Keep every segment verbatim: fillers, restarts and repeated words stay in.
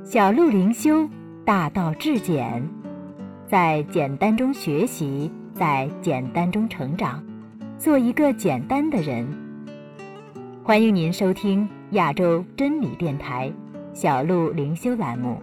小路灵修，大道至简，在简单中学习，在简单中成长，做一个简单的人。欢迎您收听亚洲真理电台小路灵修栏目。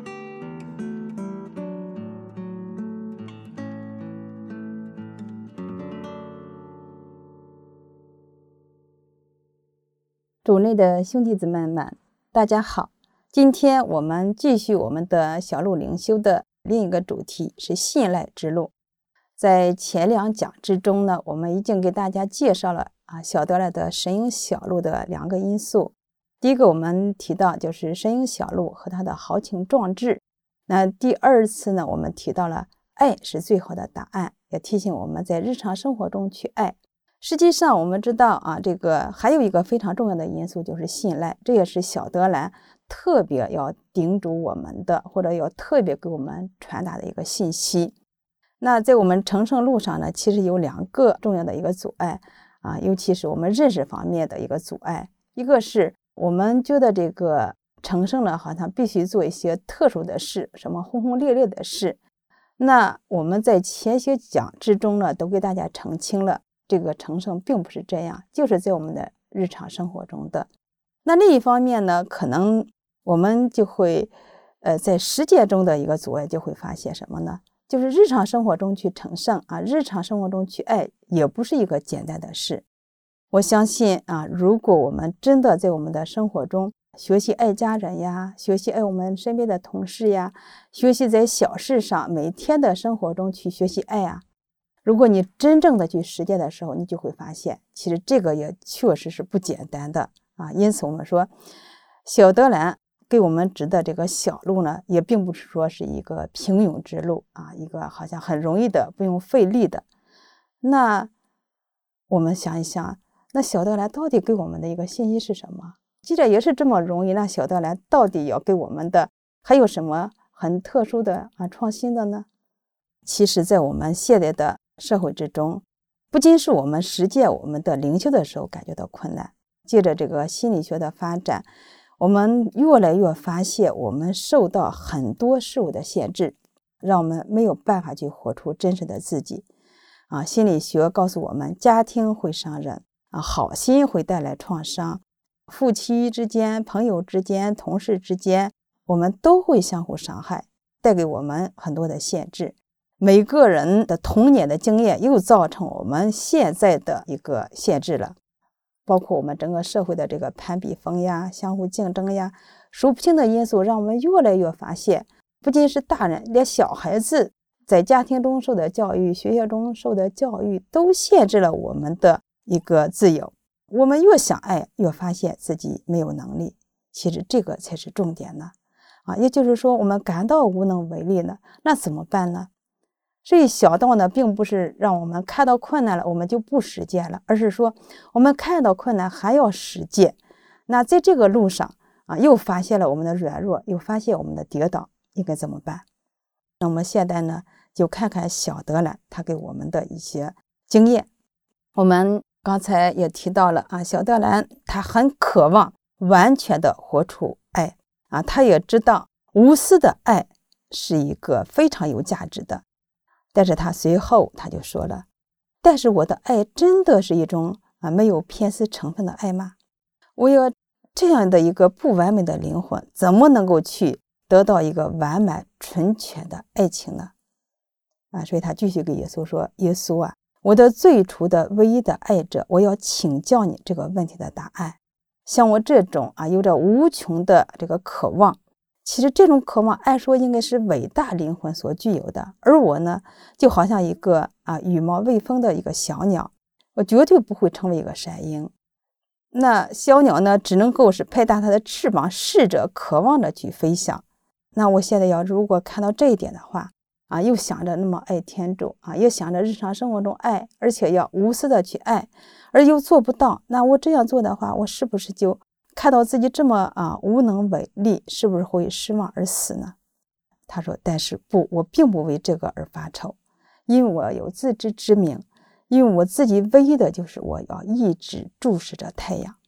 主内的兄弟姊妹们，大家好。今天我们继续我们的小路灵修的另一个主题是信赖之路。在前两讲之中呢，我们已经给大家介绍了啊小德来的神鹰小路的两个因素。第一个我们提到就是神鹰小路和他的豪情壮志。那第二次呢，我们提到了爱是最好的答案，也提醒我们在日常生活中去爱。实际上我们知道啊，这个还有一个非常重要的因素就是信赖，这也是小德兰特别要叮嘱我们的，或者要特别给我们传达的一个信息。那在我们成圣路上呢，其实有两个重要的一个阻碍啊，尤其是我们认识方面的一个阻碍。一个是我们觉得这个成圣呢，好像必须做一些特殊的事，什么轰轰烈烈的事。那我们在前些讲之中呢，都给大家澄清了，这个成圣并不是这样，就是在我们的日常生活中的。那另一方面呢，可能我们就会呃，在实践中的一个阻碍，就会发现什么呢？就是日常生活中去成圣啊，日常生活中去爱，也不是一个简单的事。我相信啊，如果我们真的在我们的生活中学习爱家人呀，学习爱我们身边的同事呀，学习在小事上每天的生活中去学习爱呀，如果你真正的去实践的时候，你就会发现，其实这个也确实是不简单的啊。因此我们说，小德兰给我们指的这个小路呢，也并不是说是一个平庸之路啊，一个好像很容易的不用费力的。那我们想一想，那小德兰到底给我们的一个信息是什么？既然也是这么容易，那小德兰到底要给我们的还有什么很特殊的啊创新的呢？其实在我们现在的社会之中，不仅是我们实践我们的灵修的时候感觉到困难，借着这个心理学的发展，我们越来越发现我们受到很多事物的限制，让我们没有办法去活出真实的自己啊。心理学告诉我们，家庭会伤人啊，好心会带来创伤，夫妻之间、朋友之间、同事之间，我们都会相互伤害，带给我们很多的限制。每个人的童年的经验又造成我们现在的一个限制了，包括我们整个社会的这个攀比风呀、相互竞争呀，数不清的因素让我们越来越发现，不仅是大人，连小孩子在家庭中受的教育、学校中受的教育都限制了我们的一个自由。我们越想爱，越发现自己没有能力，其实这个才是重点呢啊，也就是说我们感到无能为力呢，那怎么办呢？所以小道呢，并不是让我们看到困难了我们就不实践了，而是说我们看到困难还要实践。那在这个路上啊，又发现了我们的软弱，又发现我们的跌倒，应该怎么办？那我们现在呢，就看看小德兰他给我们的一些经验。我们刚才也提到了啊，小德兰他很渴望完全的活出爱啊，他也知道无私的爱是一个非常有价值的。但是他随后他就说了，但是我的爱真的是一种啊没有偏私成分的爱吗？我有这样的一个不完美的灵魂，怎么能够去得到一个完满纯全的爱情呢？啊，所以他继续给耶稣说，耶稣啊，我的最初的唯一的爱者，我要请教你这个问题的答案。像我这种啊有着无穷的这个渴望，其实这种渴望按说应该是伟大灵魂所具有的，而我呢就好像一个啊羽毛未丰的一个小鸟，我绝对不会成为一个山鹰。那小鸟呢只能够是拍打它的翅膀，试着渴望着去飞翔。那我现在要如果看到这一点的话啊，又想着那么爱天主啊，又想着日常生活中爱，而且要无私的去爱，而又做不到，那我这样做的话，我是不是就看到自己这么啊无能为力，是不是会失望而死呢？他说，但是不，我并不为这个而发愁，因为我有自知之明，因为我自己唯一的就是我要一直注视着太阳。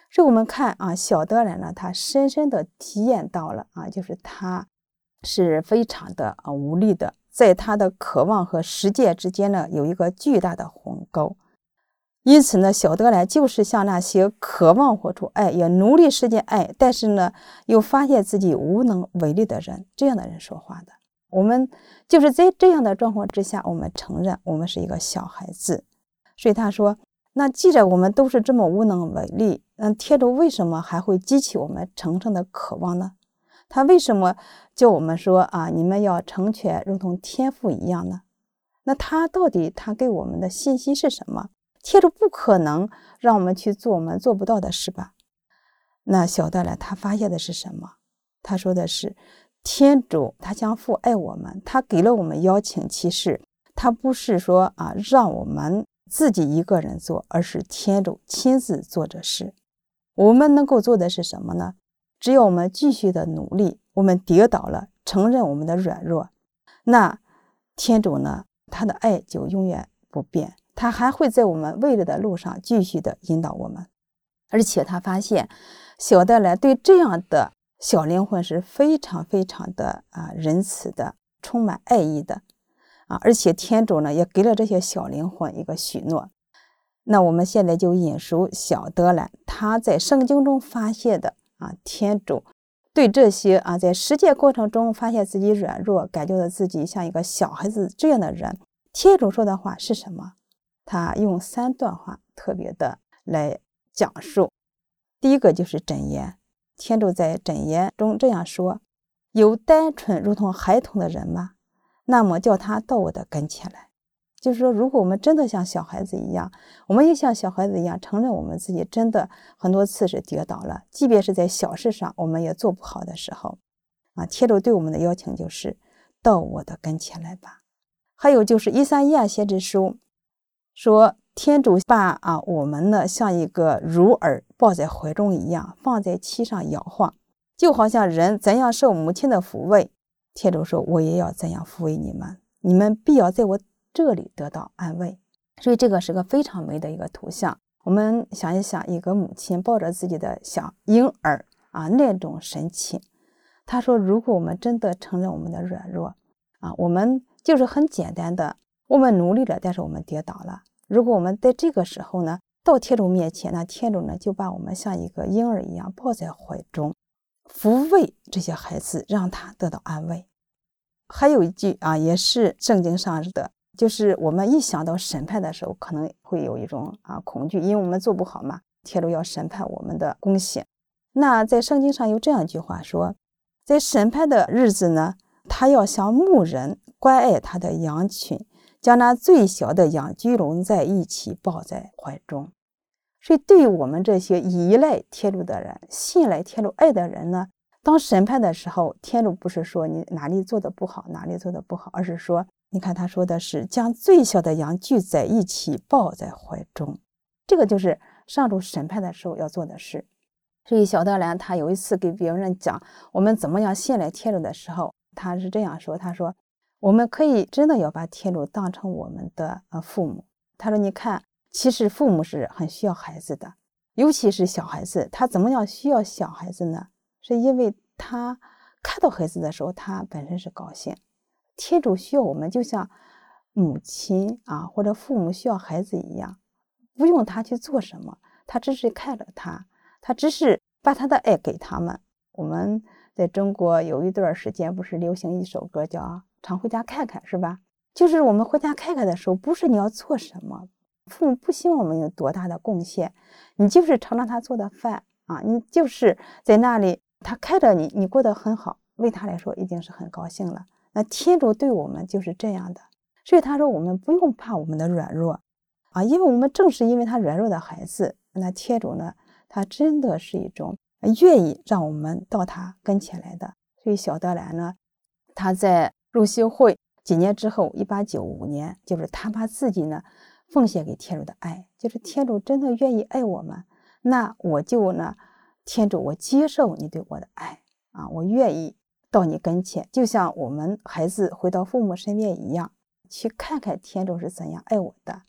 所以我们看啊，小德兰呢，他深深的体验到了啊，就是他是非常的啊无力的，在他的渴望和实践之间呢，有一个巨大的鸿沟。因此呢，小德兰就是向那些渴望活出爱，也努力实践爱，但是呢，又发现自己无能为力的人，这样的人说话的。我们就是在这样的状况之下，我们承认我们是一个小孩子。所以他说，那既然我们都是这么无能为力，那天主为什么还会激起我们诚诚的渴望呢？他为什么叫我们说啊，你们要成全如同天父一样呢？那他到底他给我们的信息是什么？天主不可能让我们去做我们做不到的事吧？那小德兰他发现的是什么？他说的是，天主他像父爱我们，他给了我们邀请启示，他不是说啊让我们自己一个人做，而是天主亲自做这事。我们能够做的是什么呢？只要我们继续的努力，我们跌倒了，承认我们的软弱，那天主呢，他的爱就永远不变，他还会在我们未来的路上继续的引导我们。而且他发现小德兰对这样的小灵魂是非常非常的啊仁慈的，充满爱意的啊，而且天主呢也给了这些小灵魂一个许诺。那我们现在就引述小德兰他在圣经中发现的啊，天主对这些啊在实践过程中发现自己软弱，感觉到自己像一个小孩子这样的人，天主说的话是什么？他用三段话特别的来讲述。第一个就是箴言，天主在箴言中这样说，有单纯如同孩童的人吗？那么叫他到我的跟前来。就是说，如果我们真的像小孩子一样，我们也像小孩子一样承认我们自己真的很多次是跌倒了，即便是在小事上我们也做不好的时候啊，天主对我们的邀请就是到我的跟前来吧。还有就是以赛亚先知书说，天主把啊我们呢像一个乳儿抱在怀中一样，放在膝上摇晃，就好像人怎样受母亲的抚慰，天主说我也要怎样抚慰你们，你们必要在我这里得到安慰。所以这个是个非常美的一个图像。我们想一想，一个母亲抱着自己的小婴儿啊，那种神情。他说如果我们真的承认我们的软弱啊，我们就是很简单的，我们努力了，但是我们跌倒了，如果我们在这个时候呢到天主面前，那天主呢就把我们像一个婴儿一样抱在怀中，抚慰这些孩子，让他得到安慰。还有一句啊，也是圣经上的，就是我们一想到审判的时候，可能会有一种啊恐惧，因为我们做不好嘛，天主要审判我们的贡献。那在圣经上有这样一句话说，在审判的日子呢，他要像牧人关爱他的羊群，将那最小的羊聚拢在一起，抱在怀中。所以对于我们这些依赖天主的人，信赖天主爱的人呢，当审判的时候，天主不是说你哪里做的不好，哪里做的不好，而是说，你看他说的是将最小的羊聚在一起，抱在怀中。这个就是上主审判的时候要做的事。所以小德兰他有一次给别人讲我们怎么样信赖天主的时候，他是这样说，他说我们可以真的要把天主当成我们的父母。他说你看，其实父母是很需要孩子的，尤其是小孩子，他怎么样需要小孩子呢？是因为他看到孩子的时候，他本身是高兴。天主需要我们就像母亲啊或者父母需要孩子一样，不用他去做什么，他只是看着他，他只是把他的爱给他们。我们在中国有一段时间不是流行一首歌叫常回家看看，是吧？就是我们回家看看的时候，不是你要做什么，父母不希望我们有多大的贡献，你就是尝尝他做的饭啊，你就是在那里他看着你，你过得很好，为他来说已经是很高兴了。那天主对我们就是这样的，所以他说我们不用怕我们的软弱啊，因为我们正是因为他软弱的孩子，那天主呢，他真的是一种愿意让我们到他跟前来的。所以小德兰呢，他在入修会几年之后，一八九五年，就是他把自己呢奉献给天主的爱，就是天主真的愿意爱我们，那我就呢，天主我接受你对我的爱啊，我愿意到你跟前，就像我们孩子回到父母身边一样，去看看天主是怎样爱我的。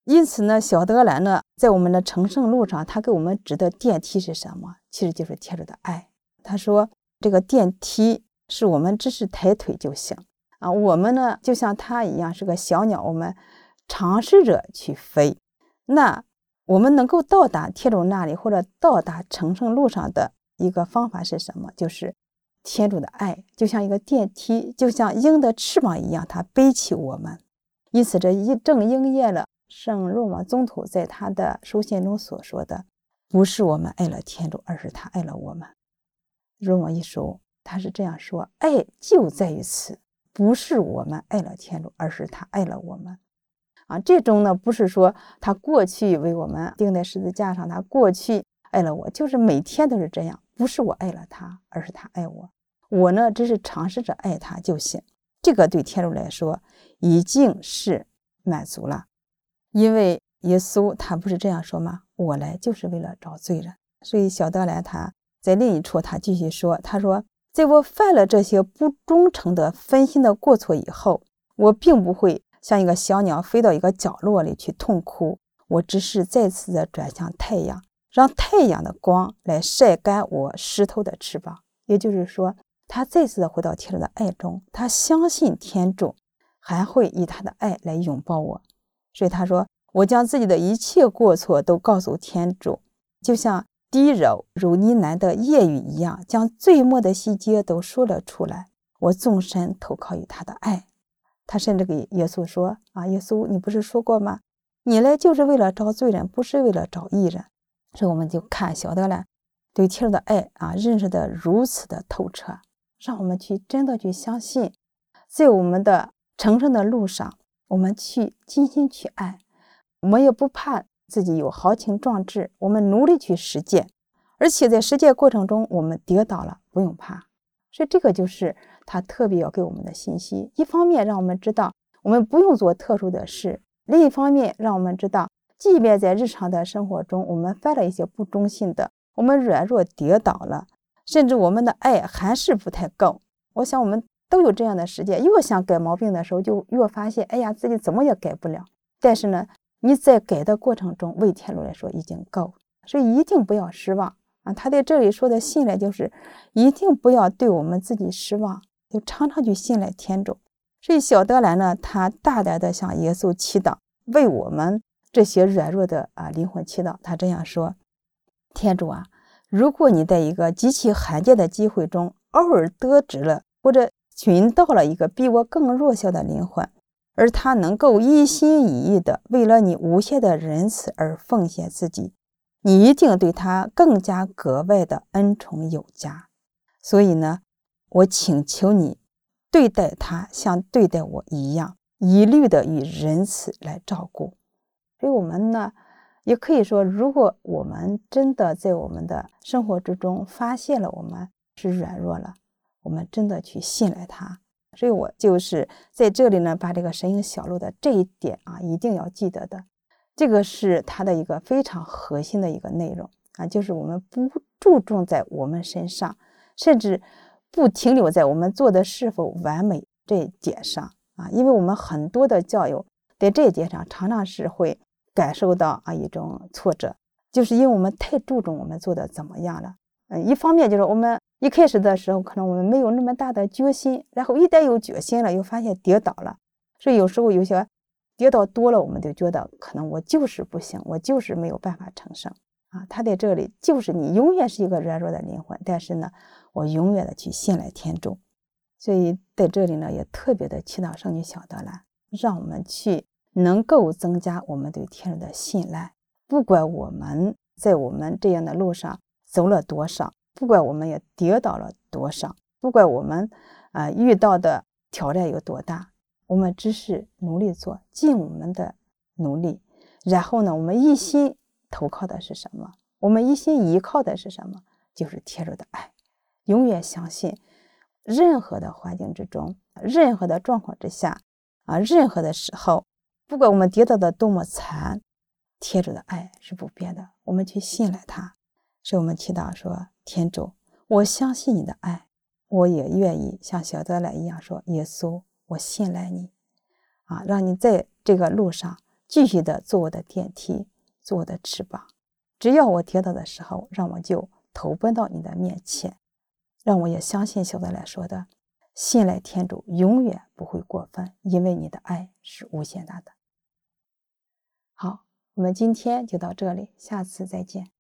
因此呢，小德兰呢，在我们的成圣路上，他给我们指的电梯是什么？其实就是天主的爱。他说，这个电梯是我们只是抬腿就行啊，我们呢就像他一样是个小鸟，我们尝试着去飞。那我们能够到达天主那里，或者到达成圣路上的一个方法是什么？就是天主的爱，就像一个电梯，就像鹰的翅膀一样，它背起我们。因此，这一正应验了圣若望宗徒在他的书信中所说的，不是我们爱了天主，而是他爱了我们。若望一书他是这样说，爱就在于此，不是我们爱了天主，而是他爱了我们啊。这种呢，不是说他过去为我们钉在十字架上，他过去爱了我，就是每天都是这样，不是我爱了他，而是他爱我，我呢只是尝试着爱他就行。这个对天主来说已经是满足了。因为耶稣他不是这样说吗？我来就是为了找罪人。所以小德兰他在另一处他继续说，他说，在我犯了这些不忠诚的分心的过错以后，我并不会像一个小鸟飞到一个角落里去痛哭，我只是再次的转向太阳，让太阳的光来晒干我湿透的翅膀。也就是说，他再次的回到天主的爱中，他相信天主还会以他的爱来拥抱我。所以他说，我将自己的一切过错都告诉天主，就像低柔如呢喃的夜语一样，将最末的细节都说了出来。我纵身投靠于他的爱。他甚至给耶稣说啊，耶稣，你不是说过吗？你来就是为了找罪人，不是为了找义人。所以我们就看小德兰对天主的爱啊，认识的如此的透彻，让我们去真的去相信，在我们的成圣的路上，我们去尽心去爱，我们也不怕自己有豪情壮志，我们努力去实践，而且在实践过程中我们跌倒了不用怕。所以这个就是他特别要给我们的信息，一方面让我们知道我们不用做特殊的事，另一方面让我们知道，即便在日常的生活中我们犯了一些不忠信的，我们软弱跌倒了，甚至我们的爱还是不太够。我想我们都有这样的实践，越想改毛病的时候就越发现，哎呀，自己怎么也改不了。但是呢，你在改的过程中为天主来说已经够，所以一定不要失望啊！他在这里说的信赖就是一定不要对我们自己失望，就常常去信赖天主。所以小德兰呢，他大胆的向耶稣祈祷，为我们这些软弱的啊灵魂祈祷。他这样说，天主啊，如果你在一个极其罕见的机会中偶尔得知了或者寻到了一个比我更弱小的灵魂，而他能够一心一意的为了你无限的仁慈而奉献自己，你一定对他更加格外的恩宠有加。所以呢，我请求你对待他像对待我一样，一律的以仁慈来照顾。所以我们呢，也可以说，如果我们真的在我们的生活之中发现了我们是软弱了，我们真的去信赖他。所以我就是在这里呢，把这个神婴小路的这一点啊，一定要记得的。这个是它的一个非常核心的一个内容啊，就是我们不注重在我们身上，甚至不停留在我们做的是否完美这一点上啊，因为我们很多的教友在这一点上常常是会感受到啊一种挫折，就是因为我们太注重我们做的怎么样了。嗯，一方面就是我们一开始的时候可能我们没有那么大的决心，然后一旦有决心了又发现跌倒了，所以有时候有些跌倒多了，我们就觉得可能我就是不行，我就是没有办法成圣啊。他在这里就是你永远是一个软弱的灵魂，但是呢，我永远的去信赖天主。所以在这里呢，也特别的祈祷圣女小德兰，让我们去能够增加我们对天主的信赖，不管我们在我们这样的路上走了多少，不管我们也跌倒了多少，不管我们啊、呃、遇到的挑战有多大，我们只是努力做，尽我们的努力。然后呢，我们一心投靠的是什么？我们一心依靠的是什么？就是天主的爱。永远相信，任何的环境之中，任何的状况之下啊，任何的时候，不管我们跌倒的多么惨，天主的爱是不变的。我们去信赖他。所以我们祈祷说，天主，我相信你的爱，我也愿意像小德兰一样说，耶稣，我信赖你啊，让你在这个路上继续的做我的电梯，做我的翅膀。只要我跌倒的时候，让我就投奔到你的面前。让我也相信小德来说的，信赖天主永远不会过分，因为你的爱是无限大的。好，我们今天就到这里，下次再见。